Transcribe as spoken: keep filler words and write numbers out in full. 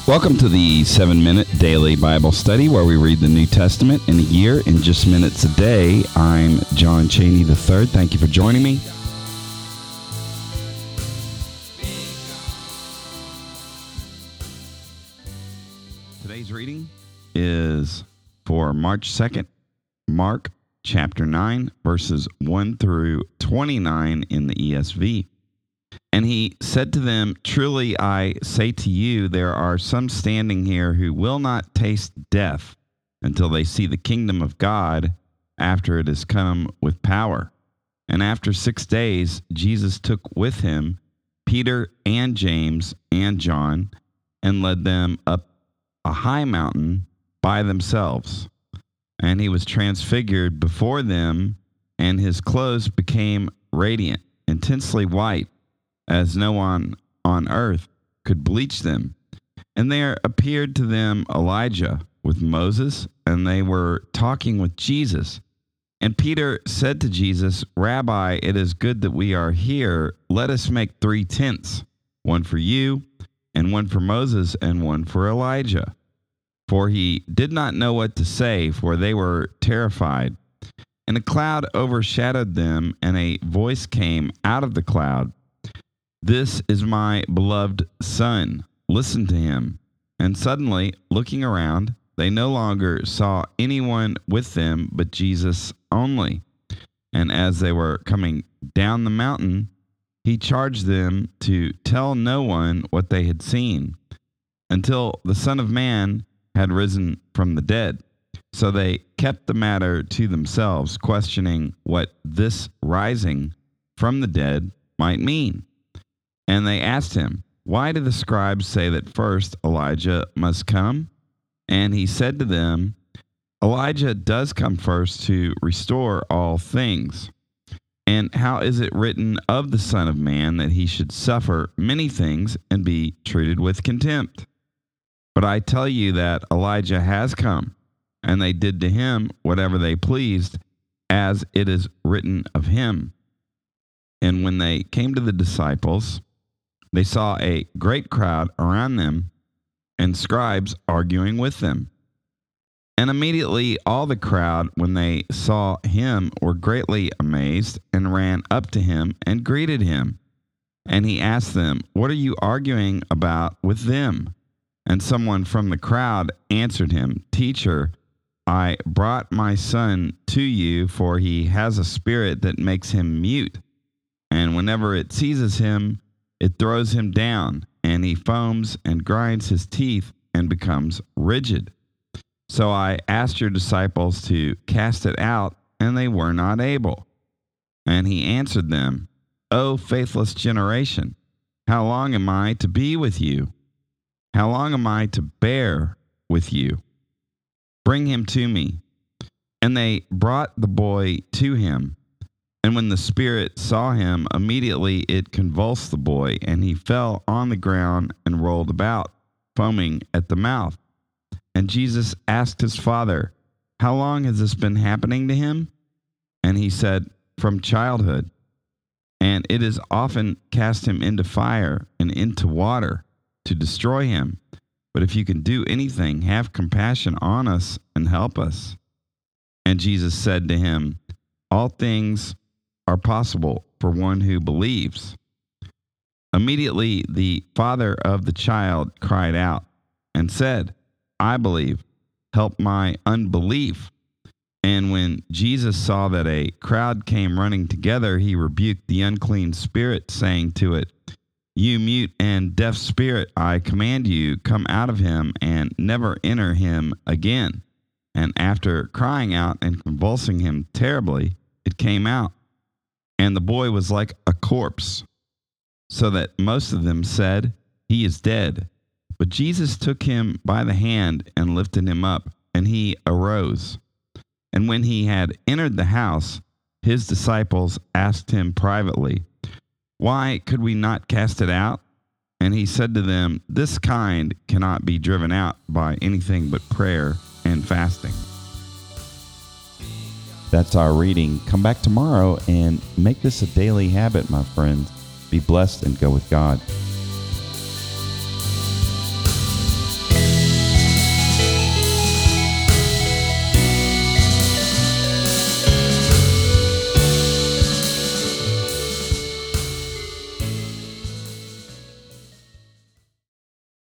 Welcome to the seven-minute daily Bible study where we read the New Testament in a year in just minutes a day. I'm John Cheney the third. Thank you for joining me. Today's reading is for March second, Mark chapter nine, verses one through twenty-nine in the E S V. And he said to them, "Truly I say to you, there are some standing here who will not taste death until they see the kingdom of God after it has come with power." And after six days, Jesus took with him Peter and James and John and led them up a high mountain by themselves. And he was transfigured before them, and his clothes became radiant, intensely white, as no one on earth could bleach them. And there appeared to them Elijah with Moses, and they were talking with Jesus. And Peter said to Jesus, "Rabbi, it is good that we are here. Let us make three tents, one for you, and one for Moses, and one for Elijah." For he did not know what to say, for they were terrified. And a cloud overshadowed them, and a voice came out of the cloud, "This is my beloved Son. Listen to him." And suddenly, looking around, they no longer saw anyone with them but Jesus only. And as they were coming down the mountain, he charged them to tell no one what they had seen, until the Son of Man had risen from the dead. So they kept the matter to themselves, questioning what this rising from the dead might mean. And they asked him, "Why do the scribes say that first Elijah must come?" And he said to them, "Elijah does come first to restore all things. And how is it written of the Son of Man that he should suffer many things and be treated with contempt? But I tell you that Elijah has come, and they did to him whatever they pleased, as it is written of him." And when they came to the disciples, they saw a great crowd around them and scribes arguing with them. And immediately all the crowd, when they saw him, were greatly amazed and ran up to him and greeted him. And he asked them, "What are you arguing about with them?" And someone from the crowd answered him, "Teacher, I brought my son to you, for he has a spirit that makes him mute. And whenever it seizes him, it throws him down, and he foams and grinds his teeth and becomes rigid. So I asked your disciples to cast it out, and they were not able." And he answered them, "O faithless generation, how long am I to be with you? How long am I to bear with you? Bring him to me." And they brought the boy to him. And when the spirit saw him, immediately it convulsed the boy, and he fell on the ground and rolled about, foaming at the mouth. And Jesus asked his father, "How long has this been happening to him?" And he said, "From childhood. And it has often cast him into fire and into water to destroy him. But if you can do anything, have compassion on us and help us." And Jesus said to him, "All things are possible for one who believes." Immediately the father of the child cried out and said, "I believe, help my unbelief." And when Jesus saw that a crowd came running together, he rebuked the unclean spirit, saying to it, "You mute and deaf spirit, I command you, come out of him and never enter him again." And after crying out and convulsing him terribly, it came out. And the boy was like a corpse, so that most of them said, "He is dead." But Jesus took him by the hand and lifted him up, and he arose. And when he had entered the house, his disciples asked him privately, "Why could we not cast it out?" And he said to them, "This kind cannot be driven out by anything but prayer and fasting." That's our reading. Come back tomorrow and make this a daily habit, my friends. Be blessed and go with God.